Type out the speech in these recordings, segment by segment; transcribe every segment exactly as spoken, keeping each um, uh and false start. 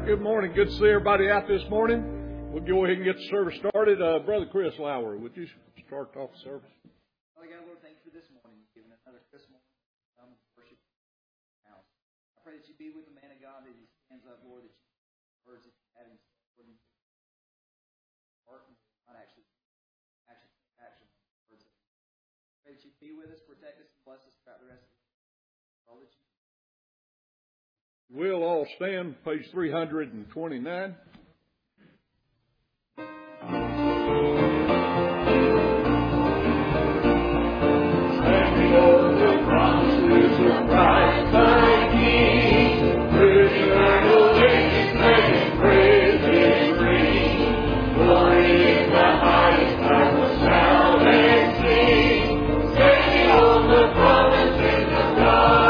Good morning. Good to see everybody out this morning. We'll go ahead and get the service started. Uh, Brother Chris Lauer, would you start off the service? Father God, Lord, thank you for this morning. You've given another Christmas morning to come and worship your house. I pray that you be with the man of God, that he stands up, Lord, that you words that you have in store, heart and not actually action, action words. I pray that you be with us, protect us, and bless us throughout the rest of the day. All that you We'll all stand, page three hundred twenty-nine. Standing on the promises of Christ thy King, bringing eternal ages, making praises ring. Glory in the highest, I will shout and sing. Standing on the promises of God.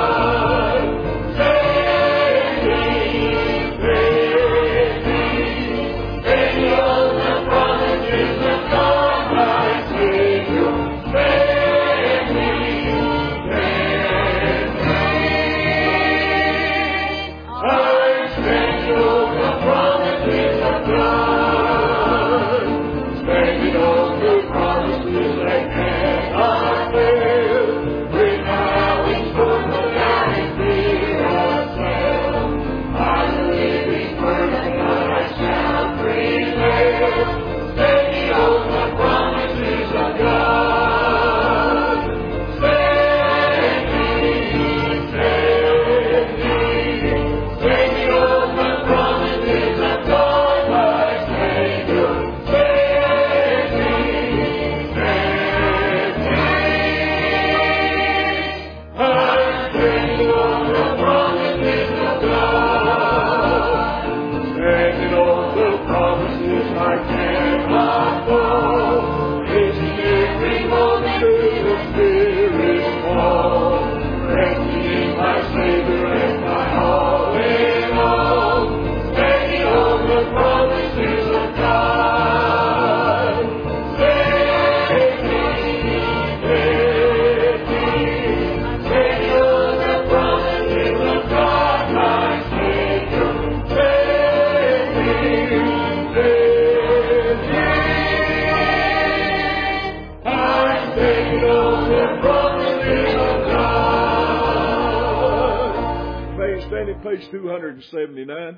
Page two hundred seventy-nine.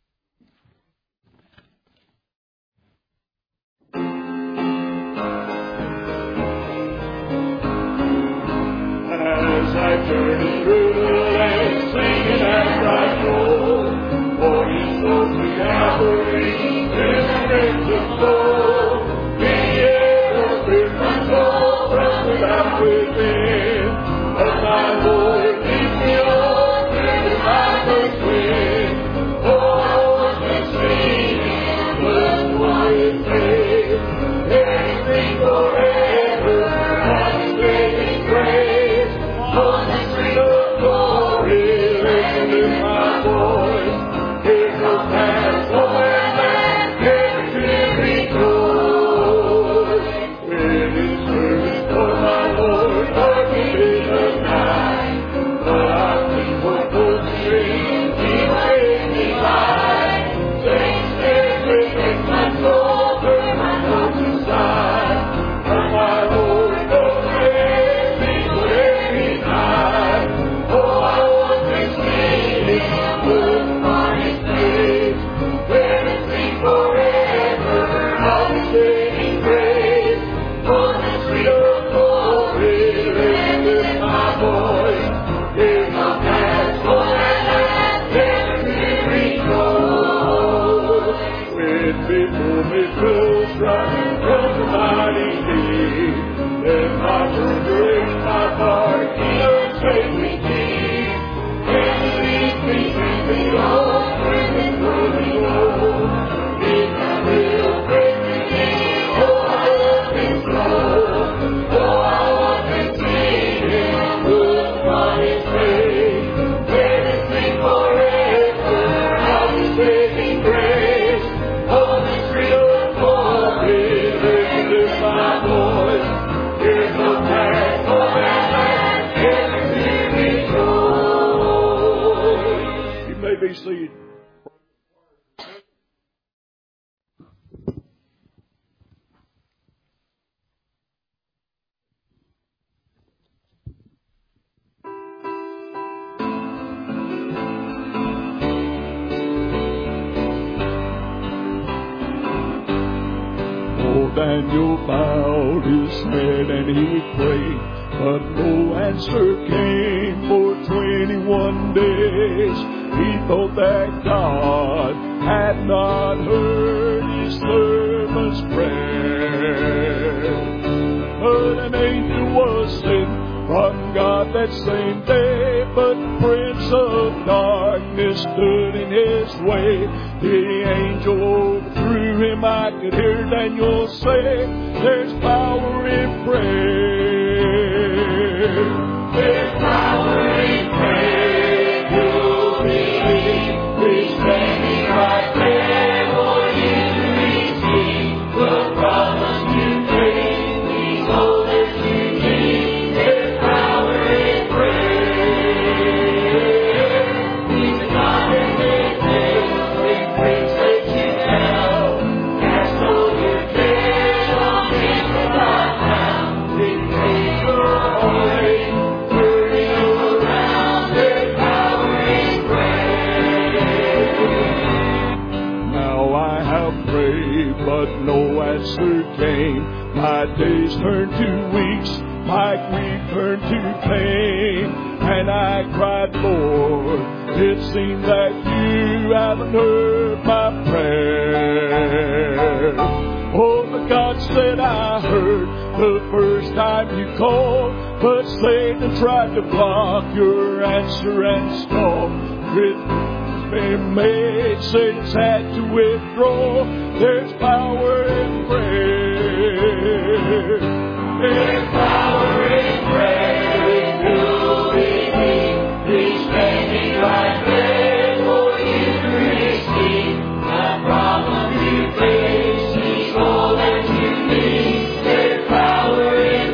As I journey through the land, singing as I go, for His souls to Calvary, in the rings of gold, be ever with my soul, pressed without within, as my Lord leads me on. I was with, oh, I was with singing, but what it takes, everything forever, I'm saving grace, on the street of glory, listen to my voice, here no past, no land, never to rejoice, when in service for my Lord, dark is the night, but I think what goes my voice, here's no past, no Daniel bowed his head and he prayed, but no answer came for twenty-one days. He thought that God had not heard his servant's prayer. But an angel was sent from God that same day, but the prince of darkness stood in his way. The angel overthrew him. I could hear Daniel say, there's power in prayer. There's power in prayer. You'll believe. He's standing right there for you to receive the promise you made. He's all that you need. There's power in prayer. He's the God that made hell when grace let you down. Cast all your cares on him without now. He takes your heart, turning around. There's power in prayer. Now I have prayed, but no answer came. My days turned to weeks, my grief turned to pain. And I cried, Lord, it seems that you haven't heard my prayer. Oh, but God said I heard the first time you called, but Satan tried to block your answer and stall. With been made, Satan's had to withdraw. There's power in prayer. There's power in prayer. You'll believe. He's standing right there for you to receive. The problem you face, He's all that you need. There's power in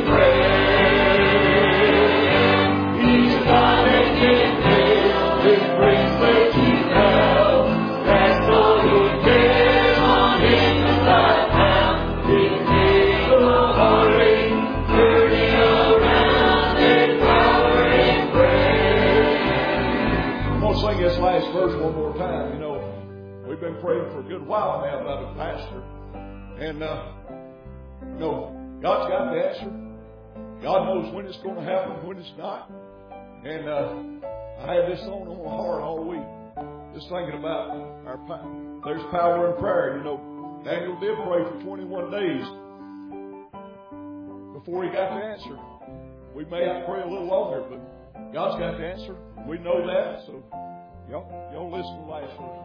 prayer. He's the God that can heal. His grace lets you down. Cast all your cares on Him without doubt. He takes the heartache, turning around. There's power in prayer. I'm going to sing this last verse one more time. You know, we've been praying for a good while now about a pastor. And, uh, you know, God's got the answer. God knows when it's going to happen, when it's not. And uh, I had this on on my heart all week, just thinking about our power. There's power in prayer. You know, Daniel did pray for twenty-one days before he got the answer. We may have to pray a little longer, but God's got the answer. We know that. So y'all, y'all listen to the last verse.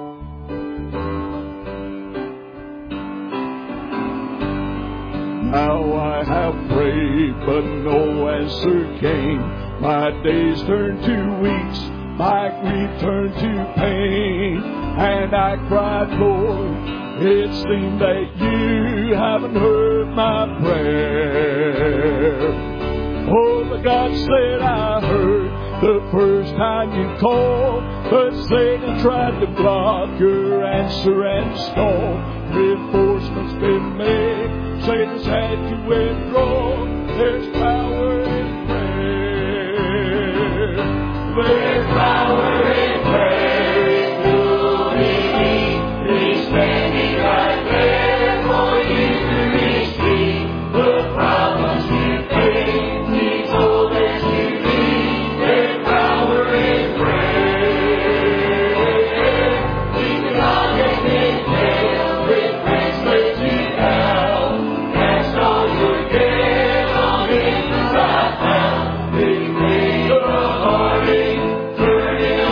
Now I have prayed, but no answer came. My days turned to weeks, my grief turned to pain. And I cried, Lord, it seemed that you haven't heard my prayer. Oh, but God said I heard the first time you called, but Satan tried to block your answer and stall. Reinforcements been made, Satan's had to withdraw. There's power in prayer. There's power in prayer. You'll believe. He's standing right there for you to receive the promise you made. He's all that you need. There's power in prayer. He's the God that can heal. With grace let you down. Cast all your cares on Him without doubt. He made your heartache, turning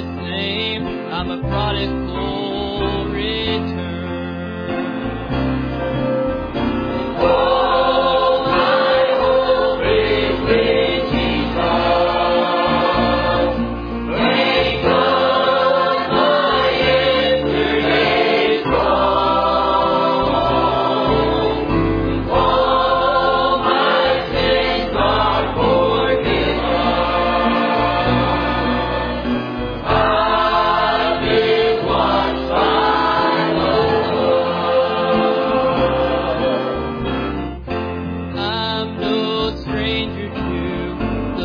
same. I'm a prodigal return. Oh, my hope is in Jesus. Thank God my yesterday's gone. All my sins are forgiven. I've been washed by the blood. I'm no stranger to the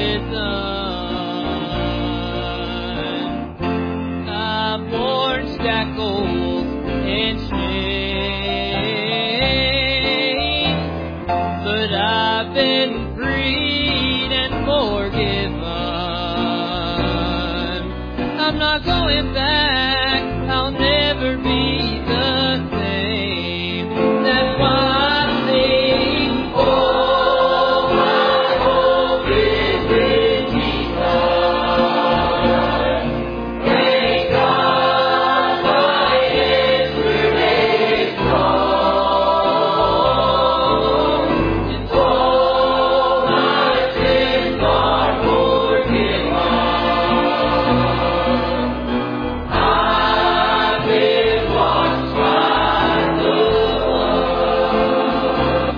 prison. I've worn shackles and chains, but I've been freed and forgiven. I'm not going back, I'll never be the same. That's why I sing, oh, my hope is in Jesus. Thank God my yesterday's gone. And all my sins are forgiven. I've been washed by the blood.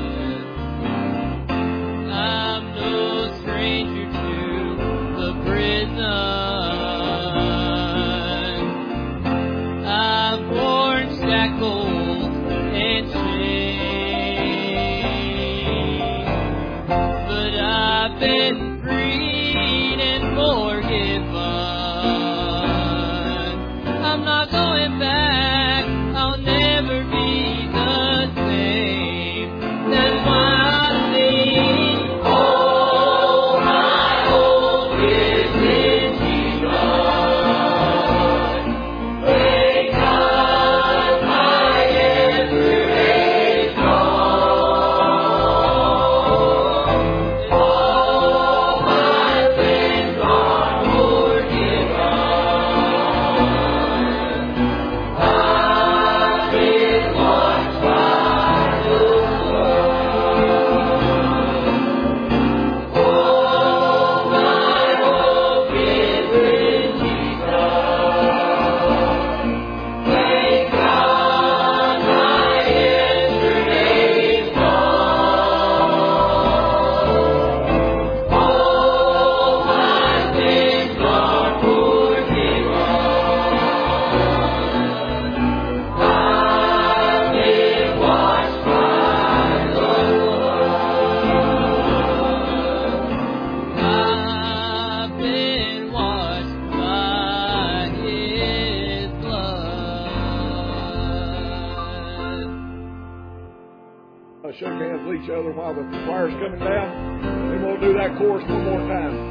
I'm no stranger to the prison. I've worn shackles and chains, but I've been freed and forgiven. I'm not going back, I'll never be the same. That's why I sing, oh, my hope is in Jesus. Thank God my yesterday's gone. All my sins are forgiven. I've been washed by the blood. Oh, my hope is in Jesus. Thank God my yesterday's gone. All my sins are forgiven. I've been washed by the blood. I've been washed by His blood. Uh, shake hands with each other while the choir's coming down. Then we'll do that chorus one more time.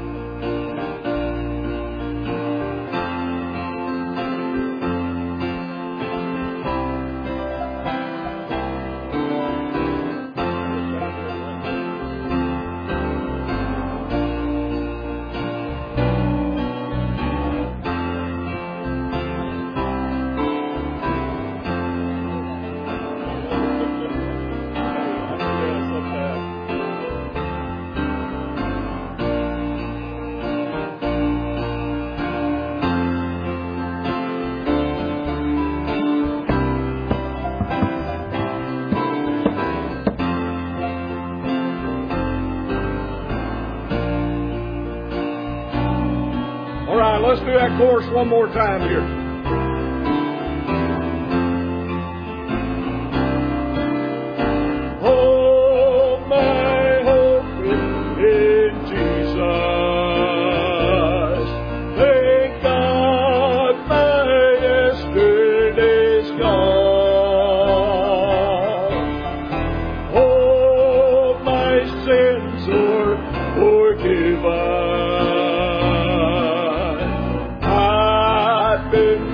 All right, let's do that chorus one more time here. Oh, my hope is in Jesus. Thank God my yesterday's gone. Oh, my sins are forgiven. I've been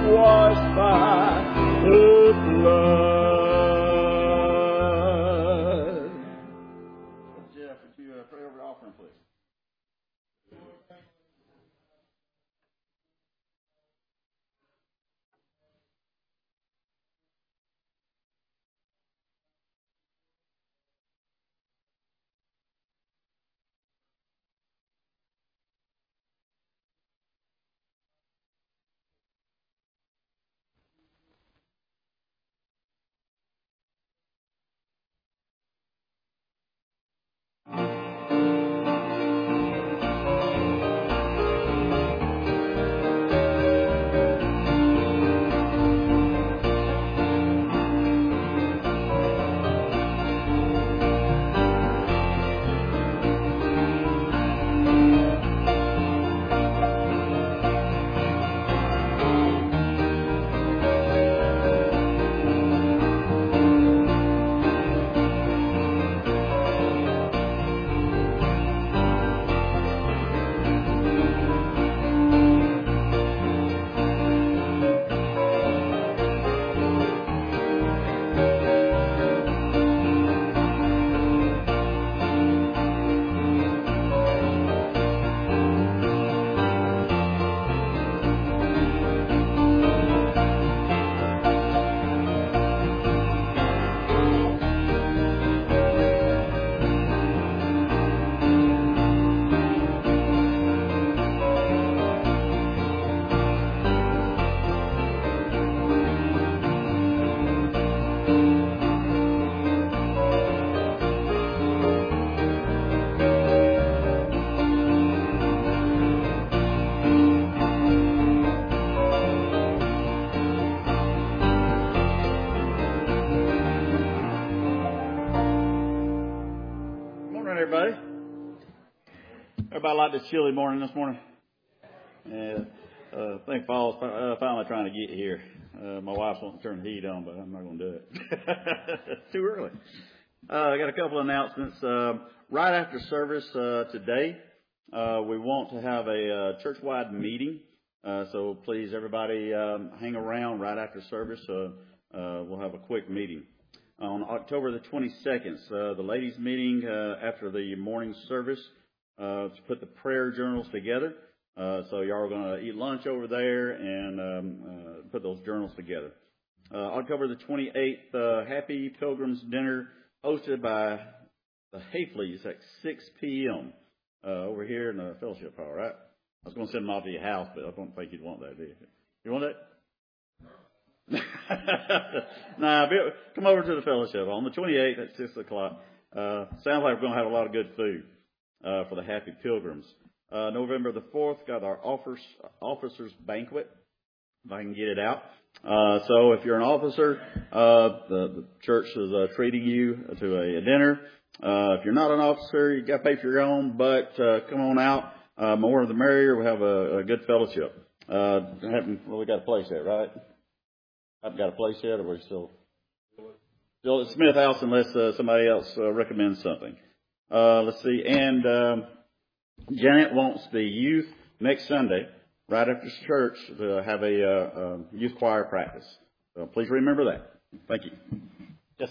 everybody. Everybody like this chilly morning this morning? Yeah, uh, I think fall's uh, finally trying to get here. Uh, my wife's wanting to turn the heat on, but I'm not going to do it. It's too early. Uh, I got a couple of announcements. Uh, right after service uh, today, uh, we want to have a uh, church-wide meeting. Uh, so please, everybody, um, hang around right after service. Uh, uh, we'll have a quick meeting. On October the twenty-second, uh, the ladies' meeting uh, after the morning service uh, to put the prayer journals together. Uh, so y'all are going to eat lunch over there and um, uh, put those journals together. Uh, October the twenty-eighth, uh, Happy Pilgrims Dinner hosted by the Hayfleys at six p.m. Uh, over here in the fellowship hall, right? I was going to send them off to your house, but I don't think you'd want that, do you? You want that? Nah, be, come over to the fellowship on the twenty-eighth at six o'clock. Uh, sounds like we're going to have a lot of good food uh, for the Happy Pilgrims. Uh, November the fourth, got our officers, officers banquet, if I can get it out. Uh, so if you're an officer, uh, the, the church is uh, treating you to a, a dinner. Uh, if you're not an officer, you got to pay for your own, but uh, come on out. Uh, more the merrier. We have a, a good fellowship. Uh, haven't really got a place yet, right? Haven't got a place yet, or we're still still at Smith House unless uh, somebody else uh, recommends something. Uh, let's see. And um, Janet wants the youth next Sunday, right after church, to have a uh, uh, youth choir practice. So please remember that. Thank you. Yes.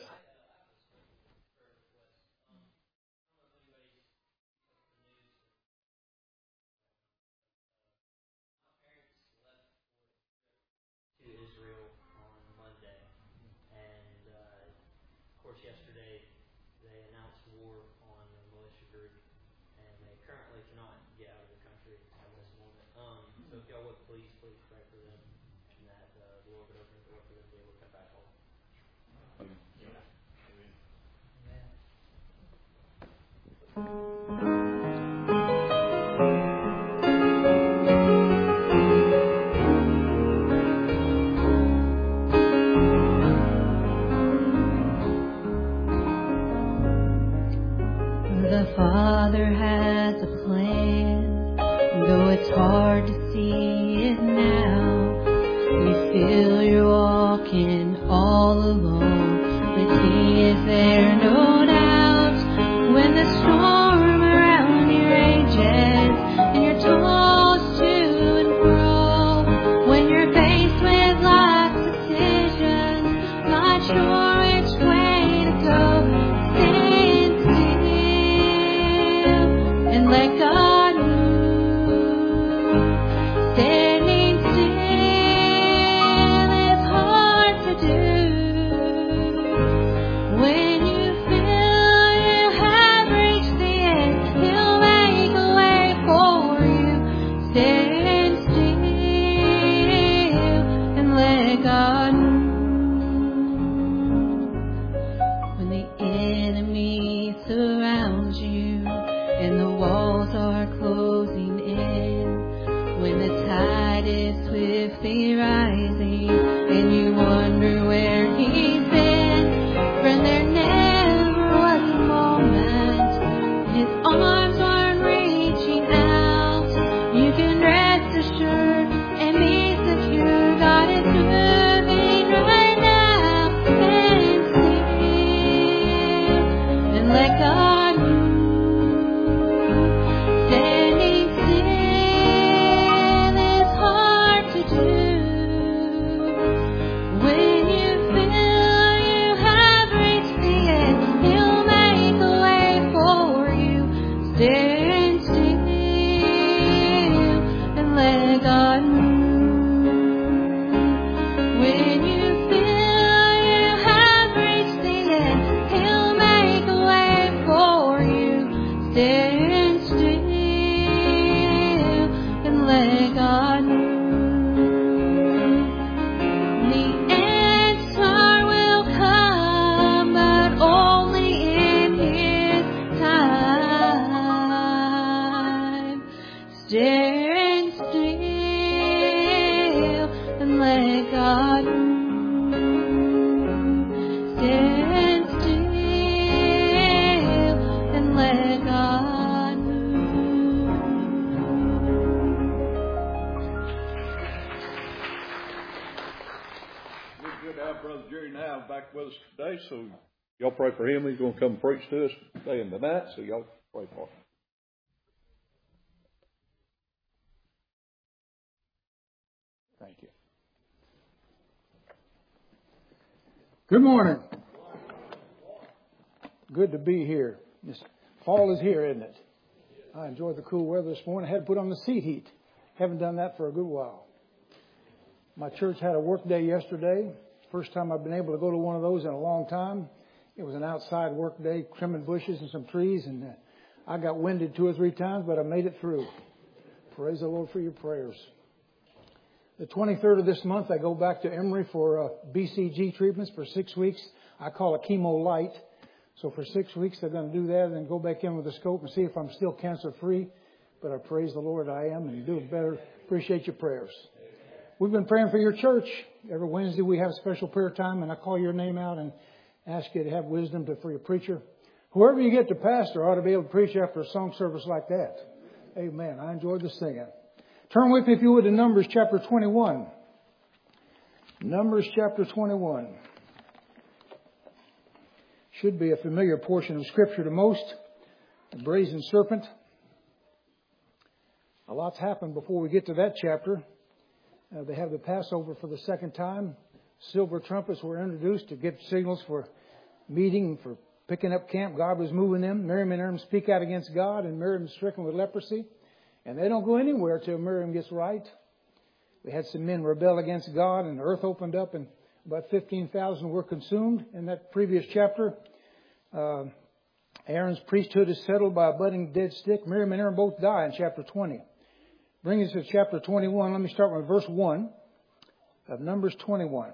Yesterday, they announced war on the militia group, and they currently cannot get out of the country at this moment. Um, so if y'all would please, please pray for them, and that uh, the Lord would open the door for them to be able to come back home. Yeah. The Father has a plan, though it's hard to see it now. You feel you're walking all alone, but He is there, no doubt. When the storm around you rages and you're tossed to and fro, when you're faced with life's decisions, not sure which way to go, and let God move. Standing still is hard to do. When you feel you have reached the end, He'll make a way for you. Stand still and let God move. When the enemy surrounds you and the walls are closing in, when the tide is swiftly rising and you wonder where He's been, friend, there never was a moment His arms aren't reaching out. You can rest assured and be secure. God is moving right now. Stand still and let God move. have Brother Jerry now back with us today, so y'all pray for him. He's going to come preach to us today and tonight, so y'all pray for him. Thank you. Good morning. Good to be here. This fall is here, isn't it? I enjoyed the cool weather this morning. I had to put on the seat heat. Haven't done that for a good while. My church had a work day yesterday. First time I've been able to go to one of those in a long time. It was an outside work day, trimming bushes and some trees, and I got winded two or three times, but I made it through. Praise the Lord for your prayers. The twenty-third of this month, I go back to Emory for uh, B C G treatments for six weeks. I call it chemo light. So for six weeks, they're going to do that and then go back in with a scope and see if I'm still cancer-free. But I praise the Lord I am and do better. Appreciate your prayers. We've been praying for your church. Every Wednesday we have a special prayer time, and I call your name out and ask you to have wisdom to, for your preacher. Whoever you get to pastor ought to be able to preach after a song service like that. Amen. I enjoyed the singing. Turn with me, if you would, to Numbers chapter twenty-one. Numbers chapter twenty-one. Should be a familiar portion of Scripture to most. The brazen serpent. A lot's happened before we get to that chapter. Uh, they have the Passover for the second time. Silver trumpets were introduced to give signals for meeting, for picking up camp. God was moving them. Miriam and Aaron speak out against God, and Miriam is stricken with leprosy. And they don't go anywhere till Miriam gets right. We had some men rebel against God, and the earth opened up, and about fifteen thousand were consumed in that previous chapter. Uh, Aaron's priesthood is settled by a budding dead stick. Miriam and Aaron both die in chapter twenty. Bring us to chapter twenty-one. Let me start with verse one of Numbers twenty-one.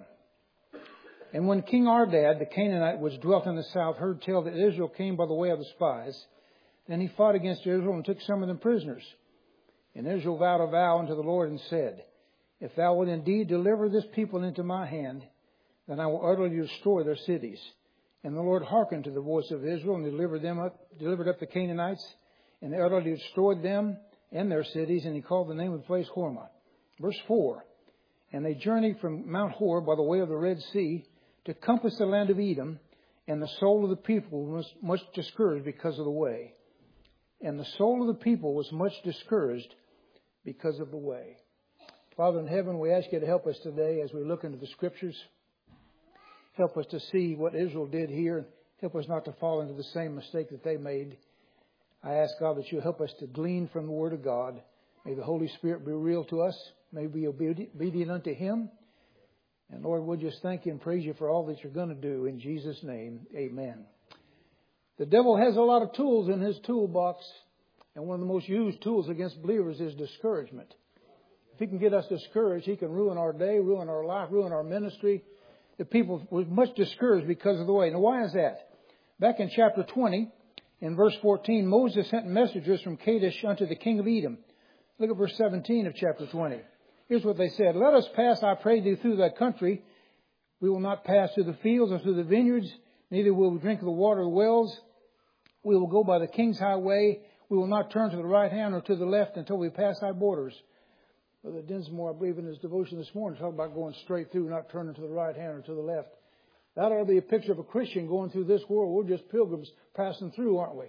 And when King Ardad, the Canaanite, which dwelt in the south, heard tell that Israel came by the way of the spies, then he fought against Israel and took some of them prisoners. And Israel vowed a vow unto the Lord and said, If thou wilt indeed deliver this people into my hand, then I will utterly destroy their cities. And the Lord hearkened to the voice of Israel and delivered them up, delivered up the Canaanites, and they utterly destroyed them and their cities, and he called the name of the place Hormah. Verse four. And they journeyed from Mount Hor by the way of the Red Sea to compass the land of Edom, and the soul of the people was much discouraged because of the way. And the soul of the people was much discouraged because of the way. Father in heaven, we ask you to help us today as we look into the Scriptures. Help us to see what Israel did here. Help us not to fall into the same mistake that they made. I ask, God, that you'll help us to glean from the Word of God. May the Holy Spirit be real to us. May we be obedient unto Him. And Lord, we'll just thank you and praise you for all that you're going to do. In Jesus' name, amen. The devil has a lot of tools in his toolbox. And one of the most used tools against believers is discouragement. If he can get us discouraged, he can ruin our day, ruin our life, ruin our ministry. The people were much discouraged because of the way. Now, why is that? Back in chapter twenty, in verse fourteen, Moses sent messengers from Kadesh unto the king of Edom. Look at verse seventeen of chapter twenty. Here's what they said. Let us pass, I pray thee, through that country. We will not pass through the fields or through the vineyards, neither will we drink of the water of the wells. We will go by the king's highway. We will not turn to the right hand or to the left until we pass thy borders. Brother Dinsmore, I believe in his devotion this morning, talked about going straight through, not turning to the right hand or to the left. That ought to be a picture of a Christian going through this world. We're just pilgrims passing through, aren't we?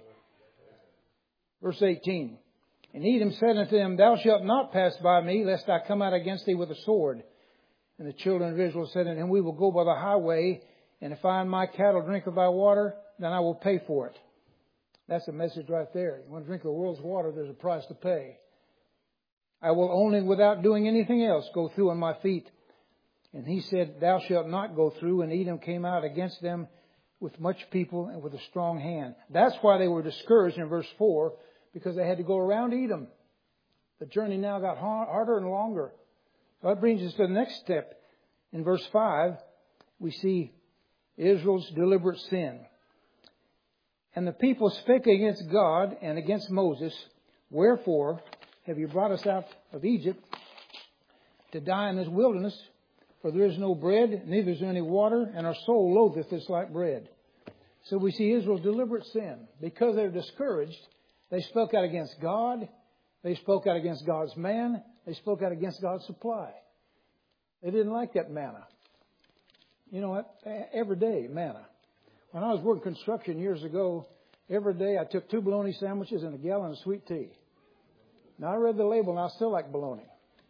Verse eighteen. And Edom said unto them, Thou shalt not pass by me, lest I come out against thee with a sword. And the children of Israel said unto him, We will go by the highway, and if I and my cattle drink of thy water, then I will pay for it. That's a message right there. You want to drink the world's water, there's a price to pay. I will only, without doing anything else, go through on my feet. And he said, Thou shalt not go through. And Edom came out against them with much people and with a strong hand. That's why they were discouraged in verse four, because they had to go around Edom. The journey now got harder and longer. So that brings us to the next step. In verse five, we see Israel's deliberate sin. And the people spake against God and against Moses, Wherefore have you brought us out of Egypt to die in this wilderness? For there is no bread, neither is there any water, and our soul loatheth this like bread. So we see Israel's deliberate sin. Because they're discouraged, they spoke out against God. They spoke out against God's man. They spoke out against God's supply. They didn't like that manna. You know what? Every day, manna. When I was working construction years ago, every day I took two bologna sandwiches and a gallon of sweet tea. Now, I read the label and I still like bologna.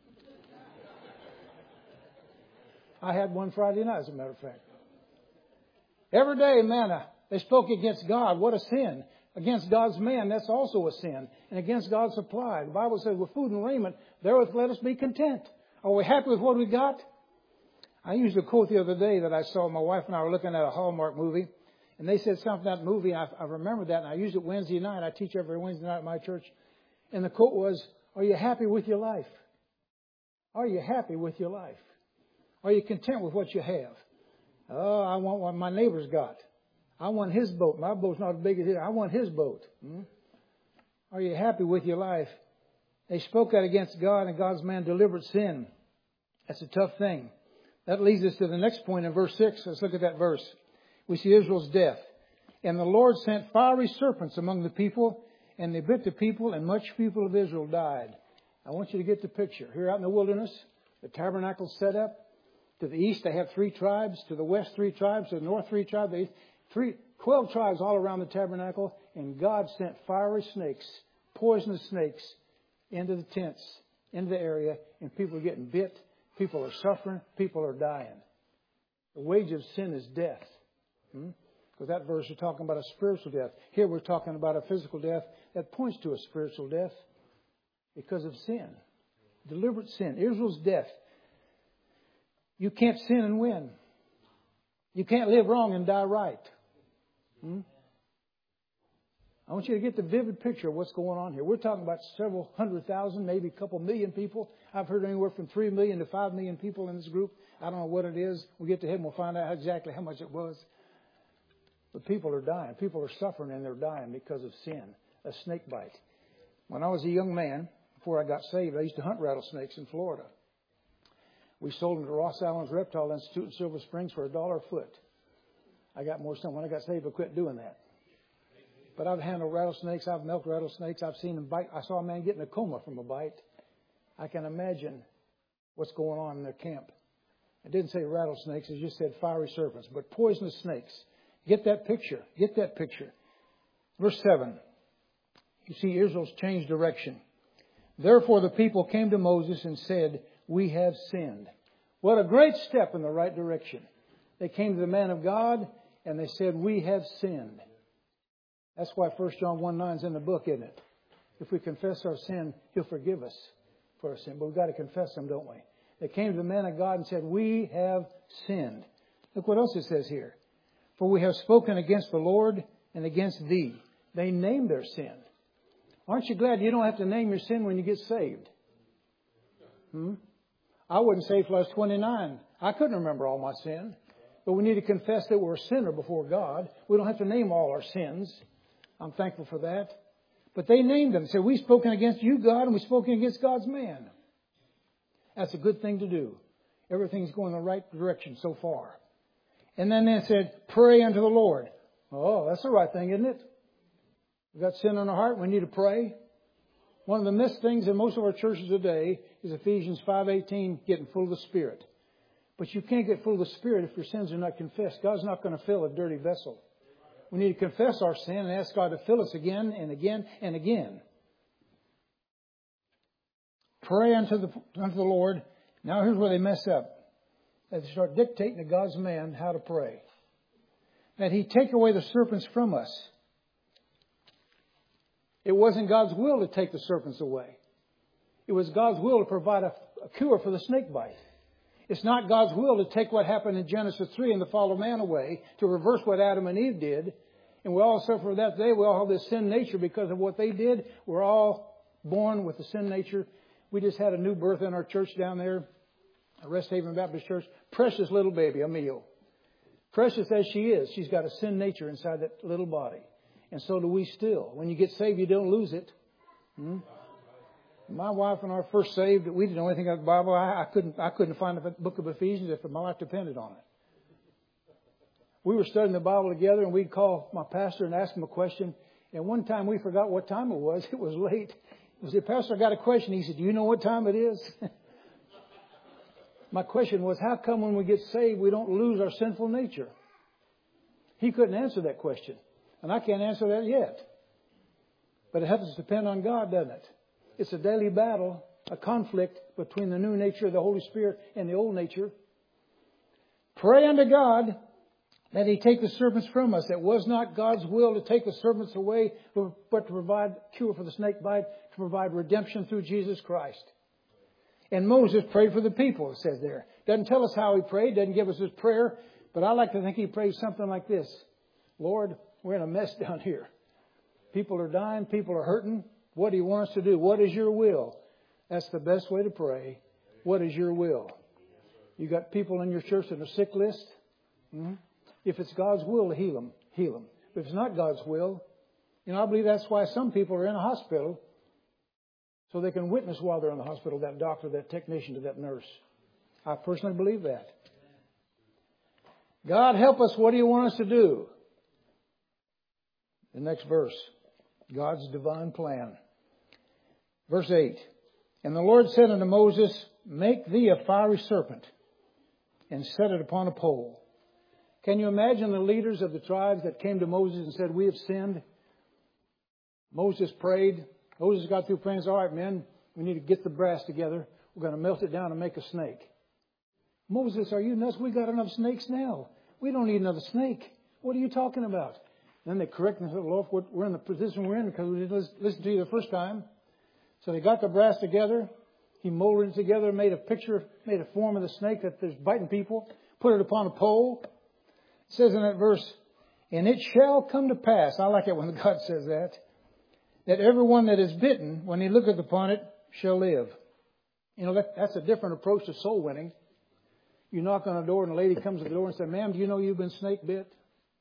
I had one Friday night, as a matter of fact. Every day, manna. They spoke against God. What a sin. Against God's man, that's also a sin. And against God's supply. The Bible says, with food and raiment, therewith let us be content. Are we happy with what we got? I used a quote the other day that I saw. My wife and I were looking at a Hallmark movie. And they said something in that movie. I, I remember that. And I used it Wednesday night. I teach every Wednesday night at my church. And the quote was, are you happy with your life? Are you happy with your life? Are you content with what you have? Oh, I want what my neighbor's got. I want his boat. My boat's not as big as his. I want his boat. Hmm? Are you happy with your life? They spoke out against God, and God's man delivered sin. That's a tough thing. That leads us to the next point in verse six. Let's look at that verse. We see Israel's death. And the Lord sent fiery serpents among the people, and they bit the people, and much people of Israel died. I want you to get the picture. Here out in the wilderness, the tabernacle's set up. To the east, they have three tribes. To the west, three tribes. To the north, three tribes. They, three, twelve tribes all around the tabernacle. And God sent fiery snakes, poisonous snakes, into the tents, into the area. And people are getting bit. People are suffering. People are dying. The wage of sin is death. Hmm? Because that verse is talking about a spiritual death. Here we're talking about a physical death that points to a spiritual death because of sin. Deliberate sin. Israel's death. You can't sin and win. You can't live wrong and die right. Hmm? I want you to get the vivid picture of what's going on here. We're talking about several hundred thousand, maybe a couple million people. I've heard anywhere from three million to five million people in this group. I don't know what it is. We'll get to heaven, we'll find out exactly how much it was. But people are dying. People are suffering and they're dying because of sin. A snake bite. When I was a young man, before I got saved, I used to hunt rattlesnakes in Florida. We sold them to Ross Allen's Reptile Institute in Silver Springs for a dollar a foot. I got more sense. When I got saved, I quit doing that. But I've handled rattlesnakes. I've milked rattlesnakes. I've seen them bite. I saw a man get in a coma from a bite. I can imagine what's going on in their camp. It didn't say rattlesnakes. It just said fiery serpents. But poisonous snakes. Get that picture. Get that picture. Verse seven. You see Israel's changed direction. Therefore the people came to Moses and said, we have sinned. What a great step in the right direction. They came to the man of God and they said, we have sinned. That's why First John one nine is in the book, isn't it? If we confess our sin, He'll forgive us for our sin. But we've got to confess them, don't we? They came to the man of God and said, we have sinned. Look what else it says here. For we have spoken against the Lord and against thee. They named their sin. Aren't you glad you don't have to name your sin when you get saved? Hmm? I wasn't saved till I was twenty-nine. I couldn't remember all my sin. But we need to confess that we're a sinner before God. We don't have to name all our sins. I'm thankful for that. But they named them. They said, we've spoken against you, God, and we've spoken against God's man. That's a good thing to do. Everything's going in the right direction so far. And then they said, pray unto the Lord. Oh, that's the right thing, isn't it? We've got sin on our heart. We need to pray. One of the missed things in most of our churches today is Ephesians five eighteen, getting full of the Spirit. But you can't get full of the Spirit if your sins are not confessed. God's not going to fill a dirty vessel. We need to confess our sin and ask God to fill us again and again and again. Pray unto the, unto the Lord. Now here's where they mess up. They start dictating to God's man how to pray. That He take away the serpents from us. It wasn't God's will to take the serpents away. It was God's will to provide a, a cure for the snake bite. It's not God's will to take what happened in Genesis three and the fall of man away, to reverse what Adam and Eve did. And we all suffer that today. We all have this sin nature because of what they did. We're all born with the sin nature. We just had a new birth in our church down there, Rest Haven Baptist Church. Precious little baby, Emil. Precious as she is, she's got a sin nature inside that little body. And so do we still. When you get saved, you don't lose it. Hmm? My wife and I were first saved, we didn't know anything about the Bible. I, I couldn't I couldn't find the book of Ephesians if my life depended on it. We were studying the Bible together, and we'd call my pastor and ask him a question. And one time we forgot what time it was. It was late. We said, Pastor, I got a question. He said, do you know what time it is? My question was, how come when we get saved we don't lose our sinful nature? He couldn't answer that question. And I can't answer that yet. But it has to depend on God, doesn't it? It's a daily battle, a conflict between the new nature of the Holy Spirit and the old nature. Pray unto God that He take the serpents from us. It was not God's will to take the serpents away, but to provide cure for the snake bite, to provide redemption through Jesus Christ. And Moses prayed for the people, it says there. Doesn't tell us how he prayed, doesn't give us his prayer, but I like to think he prayed something like this. Lord, we're in a mess down here. People are dying, people are hurting. What do you want us to do? What is your will? That's the best way to pray. What is your will? You got people in your church that are sick list? Mm-hmm. If it's God's will to heal them, heal them. But if it's not God's will, you know, I believe that's why some people are in a hospital, so they can witness while they're in the hospital, that doctor, that technician, to that nurse. I personally believe that. God, help us. What do you want us to do? The next verse. God's divine plan. Verse eight. And the Lord said unto Moses, make thee a fiery serpent, and set it upon a pole. Can you imagine the leaders of the tribes that came to Moses and said, we have sinned? Moses prayed. Moses got through praying and said, all right, men, we need to get the brass together. We're going to melt it down and make a snake. Moses, are you nuts? We got enough snakes now. We don't need another snake. What are you talking about? Then they corrected and said, Lord, we're in the position we're in because we didn't listen to you the first time. So they got the brass together. He molded it together, made a picture, made a form of the snake that is biting people, put it upon a pole. It says in that verse, and it shall come to pass, I like it when God says that, that everyone that is bitten, when he looketh upon it, shall live. You know, that, that's a different approach to soul winning. You knock on a door and a lady comes to the door and says, ma'am, do you know you've been snake bit?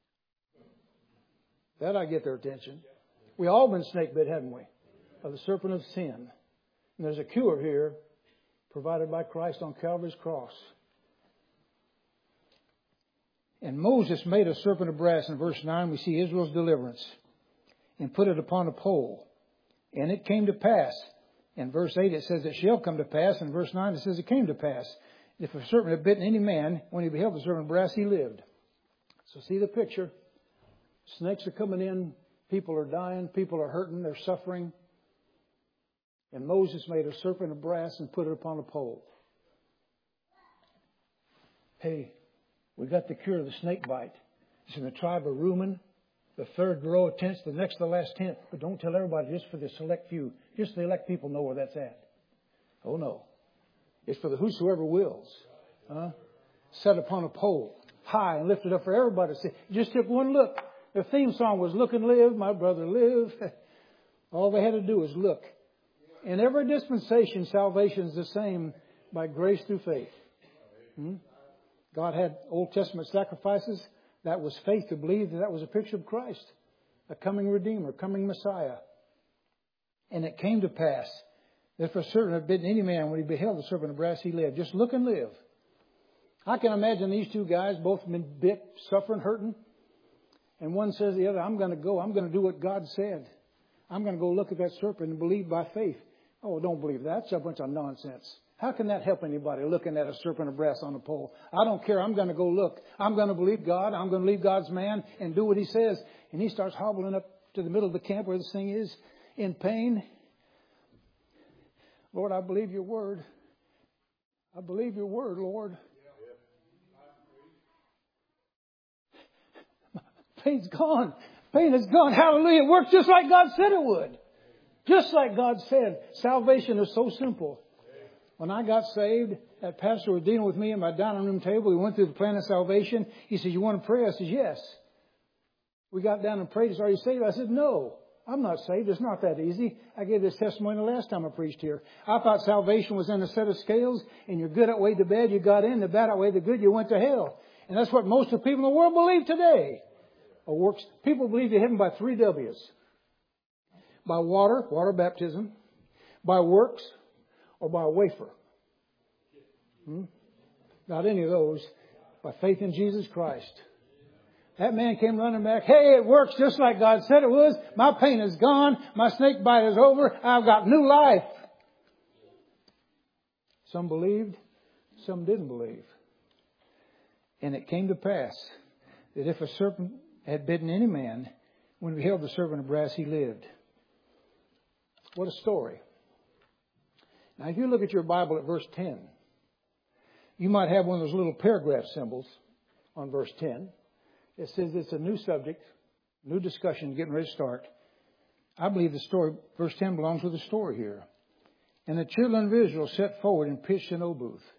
That I get their attention. We all been snake bit, haven't we? Of the serpent of sin. And there's a cure here provided by Christ on Calvary's cross. And Moses made a serpent of brass. In verse nine, we see Israel's deliverance. And put it upon a pole. And it came to pass. In verse eight, it says, it shall come to pass. In verse nine, it says, it came to pass. If a serpent had bitten any man, when he beheld the serpent of brass, he lived. So see the picture. Snakes are coming in. People are dying. People are hurting. They're suffering. And Moses made a serpent of brass and put it upon a pole. Hey, we got the cure of the snake bite. It's in the tribe of Reuben, the third row of tents, the next to the last tent. But don't tell everybody, just for the select few. Just the elect people know where that's at. Oh, no. It's for the whosoever wills. Huh? Set upon a pole, high and lifted up for everybody to see. Just took one look. The theme song was Look and Live, My Brother Live. All they had to do was look. In every dispensation, salvation is the same by grace through faith. Hmm? God had Old Testament sacrifices. That was faith to believe that that was a picture of Christ, a coming Redeemer, coming Messiah. And it came to pass that for certain had bitten any man when he beheld the serpent of brass, he lived. Just look and live. I can imagine these two guys, both been bit, suffering, hurting. And one says to the other, I'm going to go. I'm going to do what God said. I'm going to go look at that serpent and believe by faith. Oh, don't believe that. It's a bunch of nonsense. How can that help anybody looking at a serpent of brass on a pole? I don't care. I'm going to go look. I'm going to believe God. I'm going to believe God's man and do what he says. And he starts hobbling up to the middle of the camp where this thing is in pain. Lord, I believe your word. I believe your word, Lord. Pain's gone. Pain is gone. Hallelujah. It works just like God said it would. Just like God said. Salvation is so simple. When I got saved, that pastor was dealing with me at my dining room table. We went through the plan of salvation. He said, you want to pray? I said, yes. We got down and prayed. He said, are you saved? I said, no, I'm not saved. It's not that easy. I gave this testimony the last time I preached here. I thought salvation was in a set of scales, and you're good outweighed the bad, you got in. The bad outweighed the good, you went to hell. And that's what most of the people in the world believe today. Or works. People believe in heaven by three W's. By water, water baptism, by works, or by a wafer. Hmm? Not any of those. By faith in Jesus Christ. That man came running back. Hey, it works just like God said it was. My pain is gone. My snake bite is over. I've got new life. Some believed. some didn't believe. And it came to pass that if a serpent had bitten any man, when he beheld the serpent of brass, he lived. What a story. Now, if you look at your Bible at verse ten, you might have one of those little paragraph symbols on verse ten. It says it's a new subject, new discussion, getting ready to start. I believe the story, verse ten, belongs with the story here. And the children of Israel set forward and pitched an oak booth.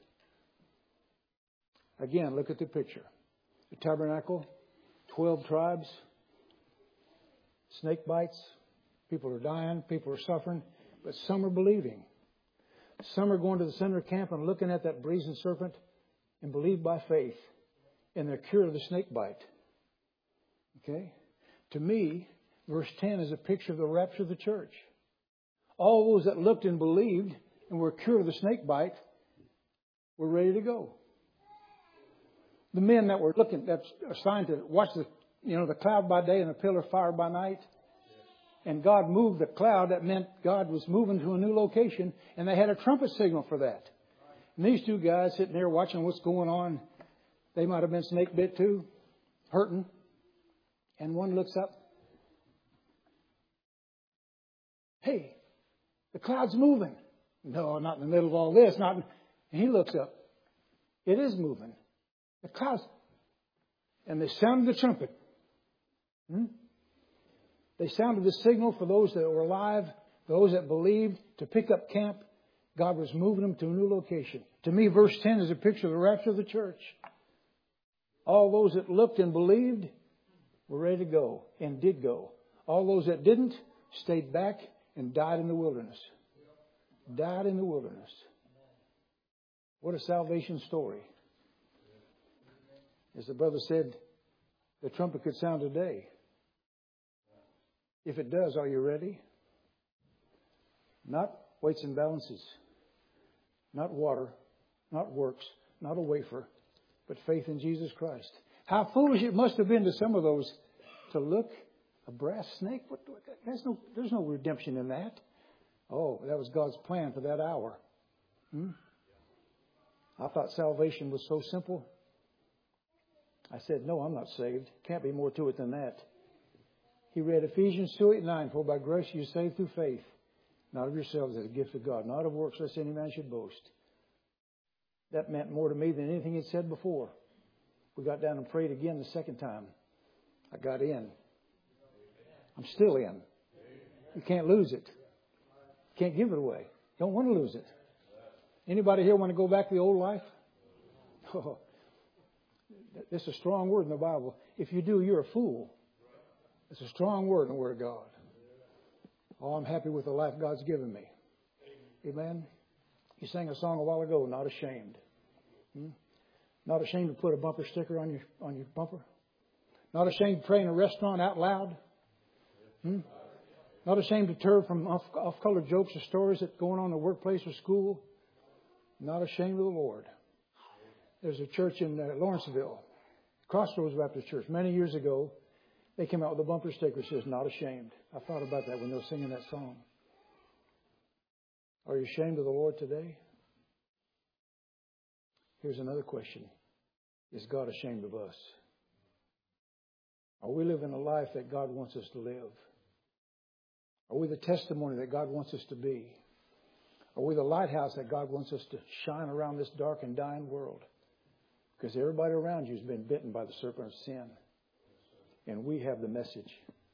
Again, look at the picture. The tabernacle, twelve tribes, snake bites, people are dying, people are suffering, but some are believing. Some are going to the center of camp and looking at that brazen serpent and believe by faith in their cure of the snake bite. Okay? To me, verse ten is a picture of the rapture of the church. All those that looked and believed and were cured of the snake bite were ready to go. The men that were looking, that's assigned to watch the, you know, the cloud by day and the pillar of fire by night. And God moved the cloud. That meant God was moving to a new location. And they had a trumpet signal for that. And these two guys sitting there watching what's going on, they might have been snake bit too, hurting. And one looks up. Hey, the cloud's moving. No, not in the middle of all this. Not. In... And he looks up. It is moving. The clouds. And they sounded the trumpet. Hmm? They sounded the signal for those that were alive, those that believed, to pick up camp. God was moving them to a new location. To me, verse ten is a picture of the rapture of the church. All those that looked and believed were ready to go and did go. All those that didn't stayed back and died in the wilderness. Died in the wilderness. What a salvation story. As the brother said, the trumpet could sound today. If it does, are you ready? Not weights and balances. Not water. Not works. Not a wafer. But faith in Jesus Christ. How foolish it must have been to some of those to look, a brass snake? What, what, there's no, there's no redemption in that. Oh, that was God's plan for that hour. Hmm? I thought salvation was so simple. I said, no, I'm not saved. Can't be more to it than that. He read Ephesians two, eight, nine. For by grace you are saved through faith, not of yourselves, as a gift of God, not of works, lest any man should boast. That meant more to me than anything he'd said before. We got down and prayed again the second time. I got in. I'm still in. You can't lose it. You can't give it away. Don't want to lose it. Anybody here want to go back to the old life? Oh, this is a strong word in the Bible. If you do, you're a fool. It's a strong word in the Word of God. Oh, I'm happy with the life God's given me. Amen. You sang a song a while ago, Not Ashamed. Hmm? Not ashamed to put a bumper sticker on your on your bumper. Not ashamed to pray in a restaurant out loud. Hmm? Not ashamed to turn from off, off-color jokes or stories that going on in the workplace or school. Not ashamed of the Lord. There's a church in uh, Lawrenceville, Crossroads Baptist Church, many years ago. They came out with a bumper sticker that says, Not Ashamed. I thought about that when they were singing that song. Are you ashamed of the Lord today? Here's another question. Is God ashamed of us? Are we living a life that God wants us to live? Are we the testimony that God wants us to be? Are we the lighthouse that God wants us to shine around this dark and dying world? Because everybody around you has been bitten by the serpent of sin. And we have the message.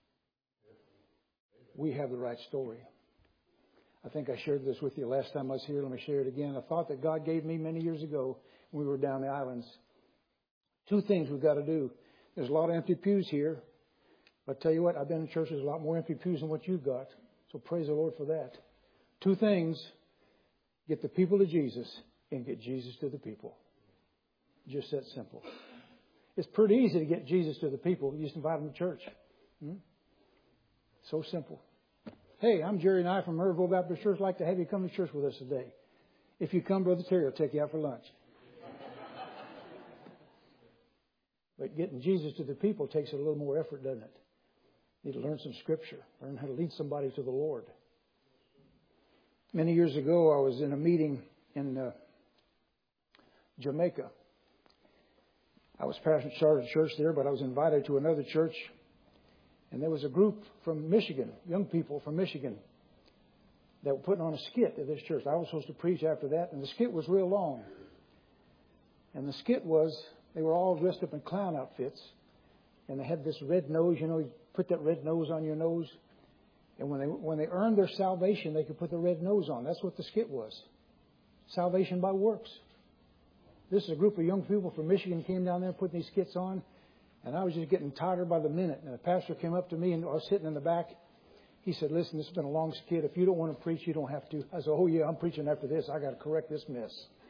We have the right story. I think I shared this with you last time I was here. Let me share it again. A thought that God gave me many years ago when we were down the islands. Two things we've got to do. There's a lot of empty pews here. But I tell you what, I've been in churches, a lot more empty pews than what you've got. So praise the Lord for that. Two things. Get the people to Jesus and get Jesus to the people. Just that simple. It's pretty easy to get Jesus to the people. You just invite them to church. Hmm? So simple. Hey, I'm Jerry Nye from Merville Baptist Church. I'd like to have you come to church with us today. If you come, Brother Terry will take you out for lunch. But getting Jesus to the people takes a little more effort, doesn't it? You need to learn some Scripture. Learn how to lead somebody to the Lord. Many years ago, I was in a meeting in uh, Jamaica. I was pastor in charge of church there, but I was invited to another church. And there was a group from Michigan, young people from Michigan, that were putting on a skit at this church. I was supposed to preach after that, and the skit was real long. And the skit was, they were all dressed up in clown outfits, and they had this red nose. You know, you put that red nose on your nose. And when they when they earned their salvation, they could put the red nose on. That's what the skit was. Salvation by works. This is a group of young people from Michigan came down there and put these skits on. And I was just getting tired by the minute. And the pastor came up to me, and I was sitting in the back. He said, listen, this has been a long skit. If you don't want to preach, you don't have to. I said, oh, yeah, I'm preaching after this. I got to correct this mess.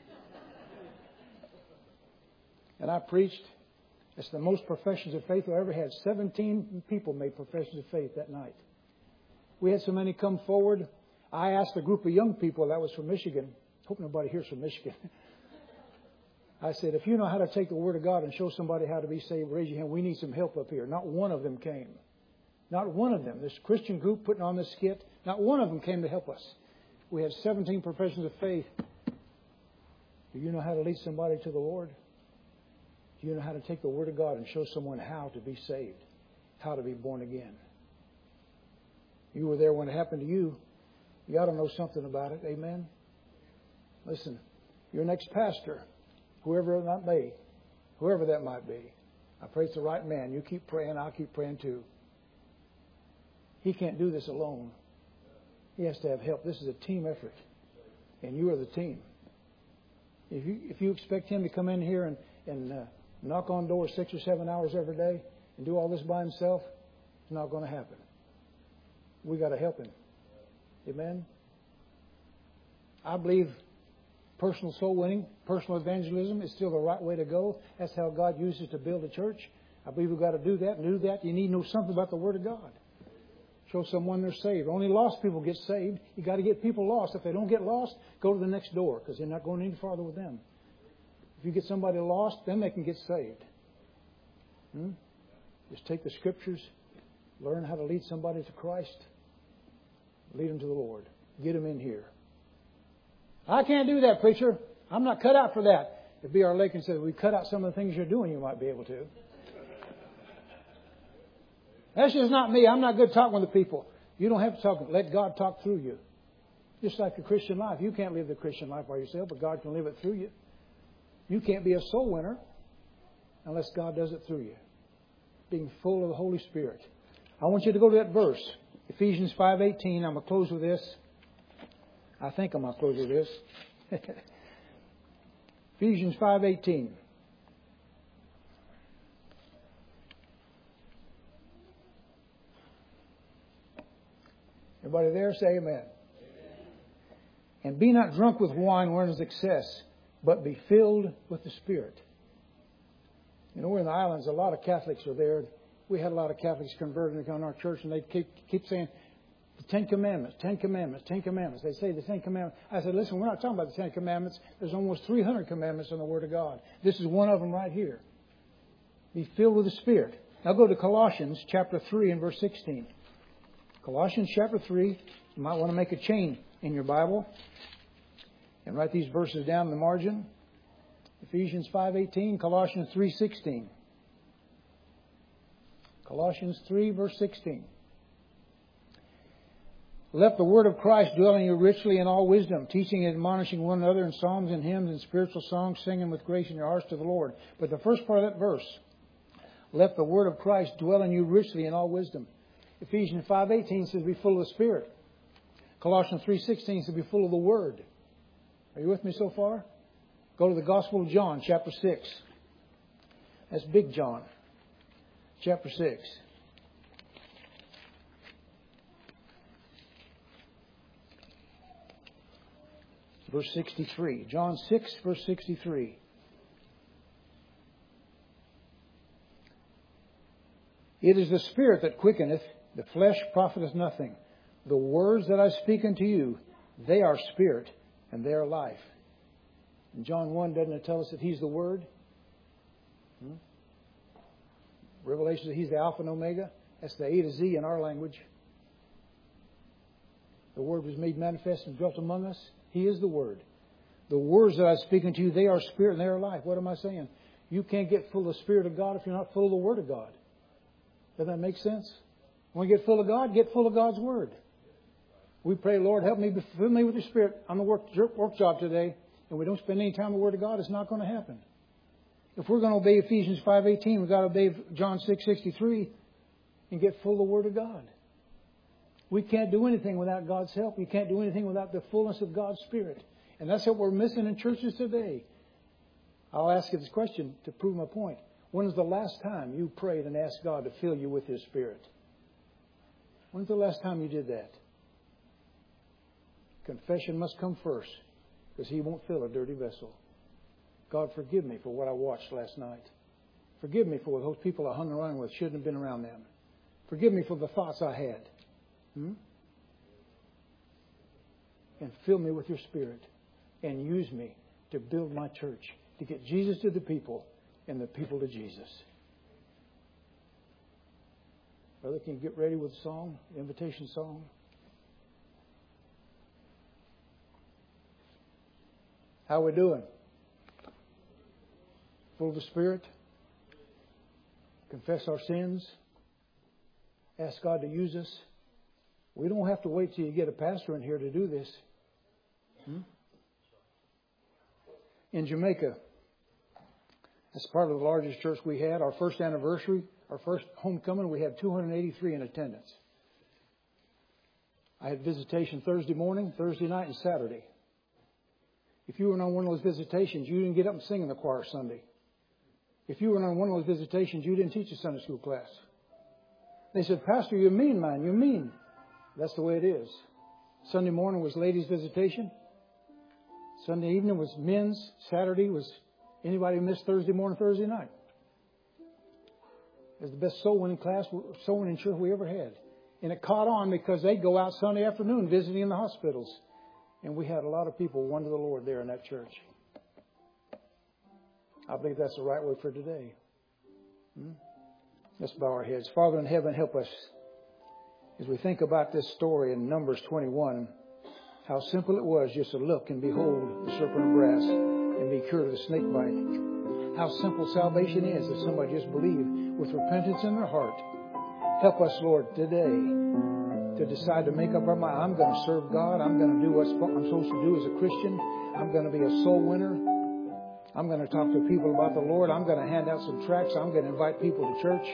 And I preached. It's the most professions of faith I ever had. seventeen people made professions of faith that night. We had so many come forward. I asked a group of young people that was from Michigan. Hope nobody here's from Michigan. I said, if you know how to take the Word of God and show somebody how to be saved, raise your hand. We need some help up here. Not one of them came. Not one of them. This Christian group putting on this skit, not one of them came to help us. We had seventeen professions of faith. Do you know how to lead somebody to the Lord? Do you know how to take the Word of God and show someone how to be saved, how to be born again? You were there when it happened to you. You ought to know something about it. Amen? Listen, your next pastor, whoever that may, whoever that might be, I pray it's the right man. You keep praying, I'll keep praying too. He can't do this alone. He has to have help. This is a team effort. And you are the team. If you if you expect him to come in here and, and uh, knock on doors six or seven hours every day and do all this by himself, it's not going to happen. We got to help him. Amen? I believe personal soul winning, personal evangelism is still the right way to go. That's how God uses to build a church. I believe we've got to do that. And to do that, you need to know something about the Word of God. Show someone they're saved. Only lost people get saved. You got to get people lost. If they don't get lost, go to the next door because you're not going any farther with them. If you get somebody lost, then they can get saved. Hmm? Just take the Scriptures, learn how to lead somebody to Christ, lead them to the Lord. Get them in here. I can't do that, preacher. I'm not cut out for that. If B R Lakin says, we cut out some of the things you're doing, you might be able to. That's just not me. I'm not good talking with the people. You don't have to talk. Let God talk through you. Just like the Christian life. You can't live the Christian life by yourself, but God can live it through you. You can't be a soul winner unless God does it through you. Being full of the Holy Spirit. I want you to go to that verse. Ephesians five eighteen. I'm going to close with this. I think I'm going to close with this. Ephesians five eighteen. Everybody there, say amen. Amen. And be not drunk with wine wherein is excess, but be filled with the Spirit. You know, we're in the islands. A lot of Catholics are there. We had a lot of Catholics converted to come to our church, and they keep, keep saying, the Ten Commandments, Ten Commandments, Ten Commandments. They say the Ten Commandments. I said, listen, we're not talking about the Ten Commandments. There's almost three hundred commandments in the Word of God. This is one of them right here. Be filled with the Spirit. Now go to Colossians chapter three and verse sixteen. Colossians chapter three. You might want to make a chain in your Bible and write these verses down in the margin. Ephesians five eighteen, Colossians three sixteen. Colossians three verse sixteen. Let the word of Christ dwell in you richly in all wisdom, teaching and admonishing one another in psalms and hymns and spiritual songs, singing with grace in your hearts to the Lord. But the first part of that verse, let the word of Christ dwell in you richly in all wisdom. Ephesians five eighteen says be full of the Spirit. Colossians three sixteen says be full of the Word. Are you with me so far? Go to the Gospel of John, chapter six. That's Big John, chapter six. Verse sixty-three. John six, verse sixty-three. It is the Spirit that quickeneth, the flesh profiteth nothing. The words that I speak unto you, they are spirit and they are life. In John one, doesn't it tell us that He's the Word? Hmm? Revelation says He's the Alpha and Omega. That's the A to Z in our language. The Word was made manifest and dwelt among us. He is the Word. The words that I'm speaking to you, they are spirit and they are life. What am I saying? You can't get full of the Spirit of God if you're not full of the Word of God. Does that make sense? When you get full of God, get full of God's Word. We pray, Lord, help me, fill me with your Spirit on the work, work job today, and we don't spend any time in the Word of God, it's not going to happen. If we're going to obey Ephesians five eighteen, we've got to obey John six sixty-three and get full of the Word of God. We can't do anything without God's help. We can't do anything without the fullness of God's Spirit. And that's what we're missing in churches today. I'll ask you this question to prove my point. When was the last time you prayed and asked God to fill you with His Spirit? When's the last time you did that? Confession must come first, because He won't fill a dirty vessel. God, forgive me for what I watched last night. Forgive me for those people I hung around with, shouldn't have been around them. Forgive me for the thoughts I had. Hmm? And fill me with your Spirit. And use me to build my church, to get Jesus to the people and the people to Jesus. Brother, can you get ready with the song, the invitation song? How are we doing? Full of the Spirit? Confess our sins? Ask God to use us? We don't have to wait till you get a pastor in here to do this. Hmm? In Jamaica, as part of the largest church we had, our first anniversary, our first homecoming, we had two hundred eighty-three in attendance. I had visitation Thursday morning, Thursday night, and Saturday. If you were on one of those visitations, you didn't get up and sing in the choir Sunday. If you were on one of those visitations, you didn't teach a Sunday school class. They said, Pastor, you're mean, man, you're mean. That's the way it is. Sunday morning was ladies' visitation. Sunday evening was men's. Saturday was anybody who missed Thursday morning, Thursday night. It was the best soul winning class, soul winning church we ever had. And it caught on because they'd go out Sunday afternoon visiting in the hospitals. And we had a lot of people won to the Lord there in that church. I believe that's the right way for today. Hmm? Let's bow our heads. Father in heaven, help us as we think about this story in Numbers twenty-one. How simple it was just to look and behold the serpent of brass and be cured of the snake bite. How simple salvation is if somebody just believe with repentance in their heart. Help us, Lord, today to decide to make up our mind. I'm going to serve God. I'm going to do what I'm supposed to do as a Christian. I'm going to be a soul winner. I'm going to talk to people about the Lord. I'm going to hand out some tracts. I'm going to invite people to church.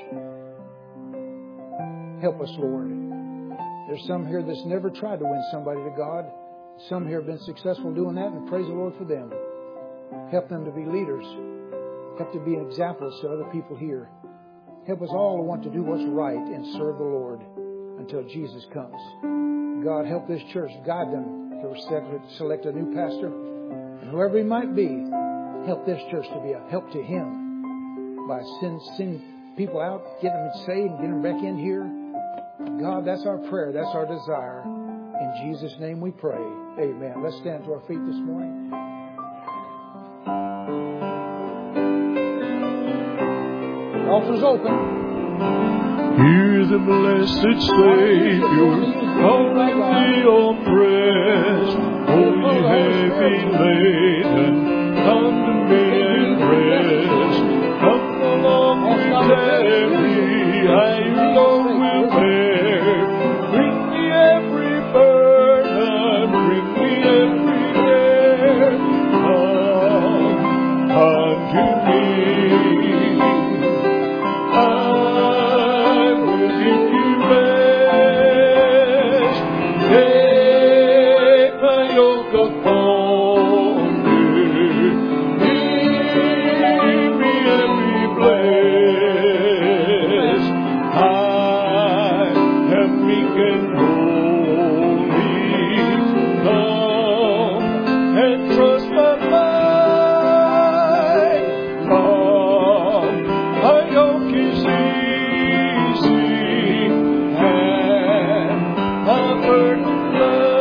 Help us, Lord. There's some here that's never tried to win somebody to God. Some here have been successful doing that, and praise the Lord for them. Help them to be leaders. Help to be examples to other people here. Help us all to want to do what's right and serve the Lord until Jesus comes. God, help this church. Guide them to select a new pastor. And whoever he might be, help this church to be a help to him by send, send people out, get them saved, get them back in here. God, that's our prayer. That's our desire. In Jesus' name we pray. Amen. Let's stand to our feet this morning. The altar's open. Hear the blessed Savior calling the oppressed. Oh, ye heavy laden, come to me and rest. Come along with Mary, I your Lord will bear. Bring me every burden, bring me every care. Come unto me. I will give you rest. Take my yoke upon you. Give me every bless. I am meek and lowly. Come and trust my life. Come, my yoke is easy and my burden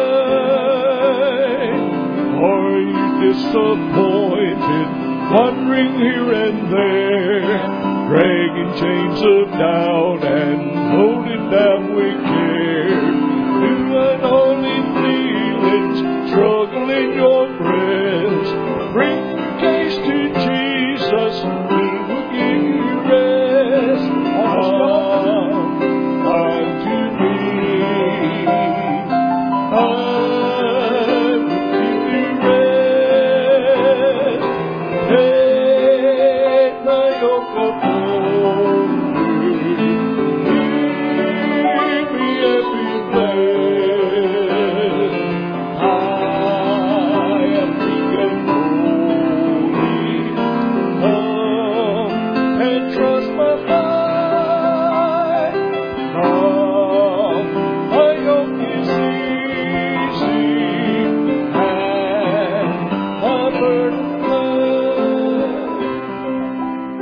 light. Are you disappointed, wandering here and there, dragging chains of doubt and loaded down with care?